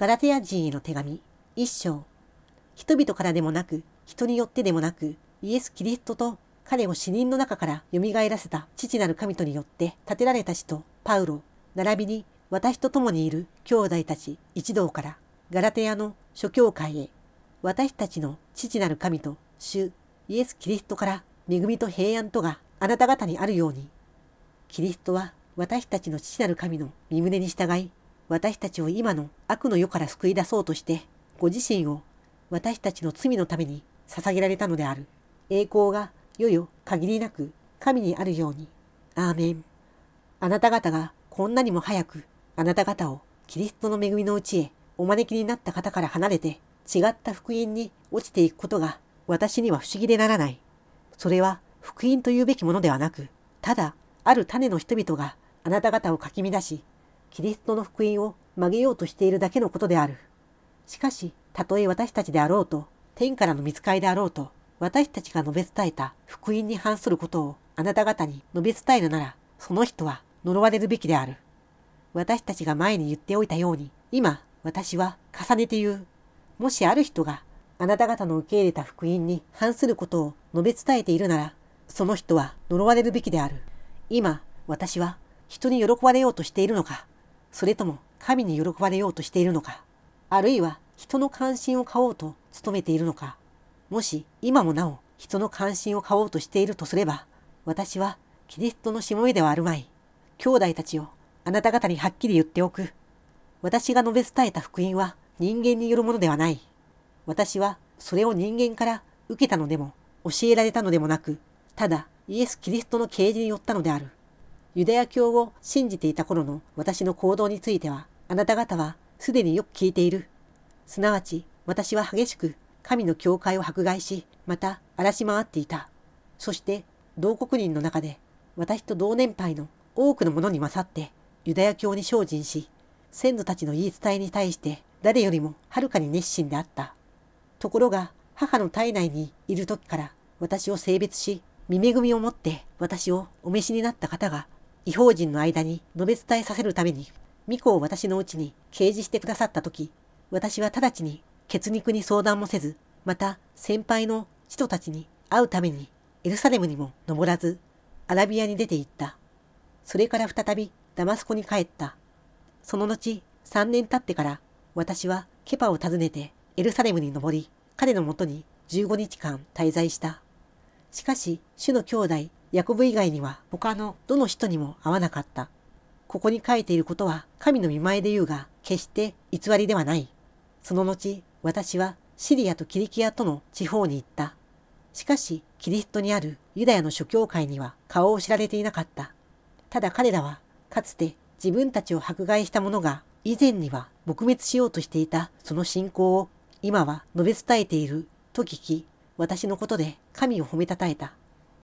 ガラテヤ人への手紙一章。人々からでもなく、人によってでもなく、イエス・キリストと彼を死人の中から蘇らせた父なる神とによって立てられた使徒パウロ、並びに私と共にいる兄弟たち一同から、ガラテヤの諸教会へ、私たちの父なる神と主イエス・キリストから恵みと平安とがあなた方にあるように。キリストは私たちの父なる神の御胸に従い、私たちを今の悪の世から救い出そうとして、ご自身を私たちの罪のために捧げられたのである。栄光が世々限りなく神にあるように。アーメン。あなた方がこんなにも早くあなた方をキリストの恵みのうちへお招きになった方から離れて違った福音に落ちていくことが私には不思議でならない。それは福音というべきものではなく、ただある種の人々があなた方をかき乱し、キリストの福音を曲げようとしているだけのことである。しかし、たとえ私たちであろうと、天からの御使いであろうと、私たちが述べ伝えた福音に反することをあなた方に述べ伝えるなら、その人は呪われるべきである。私たちが前に言っておいたように、今、私は重ねて言う。もしある人があなた方の受け入れた福音に反することを述べ伝えているなら、その人は呪われるべきである。今、私は人に喜ばれようとしているのか、それとも神に喜ばれようとしているのか、あるいは人の関心を買おうと努めているのか。もし今もなお人の関心を買おうとしているとすれば、私はキリストのしもべではあるまい。兄弟たちよ、あなた方にはっきり言っておく。私が述べ伝えた福音は人間によるものではない。私はそれを人間から受けたのでも教えられたのでもなく、ただイエス・キリストの啓示によったのである。ユダヤ教を信じていた頃の私の行動については、あなた方はすでによく聞いている。すなわち、私は激しく神の教会を迫害し、また荒らし回っていた。そして、同国人の中で、私と同年配の多くの者に勝って、ユダヤ教に精進し、先祖たちの言い伝えに対して誰よりもはるかに熱心であった。ところが、母の体内にいる時から私を性別し、御恵みをもって私をお召しになった方が、異邦人の間に述べ伝えさせるために、御子を私のうちに掲示してくださったとき、私は直ちに血肉に相談もせず、また先輩の使徒たちに会うためにエルサレムにも登らず、アラビアに出て行った。それから再びダマスコに帰った。その後、3年経ってから私はケパを訪ねてエルサレムに登り、彼のもとに15日間滞在した。しかし、主の兄弟ヤコブ以外には他のどの人にも会わなかった。ここに書いていることは神の御前で言うが、決して偽りではない。その後、私はシリアとキリキアとの地方に行った。しかし、キリストにあるユダヤの諸教会には顔を知られていなかった。ただ彼らは、かつて自分たちを迫害した者が以前には撲滅しようとしていたその信仰を今は述べ伝えていると聞き、私のことで神を褒めたたえた。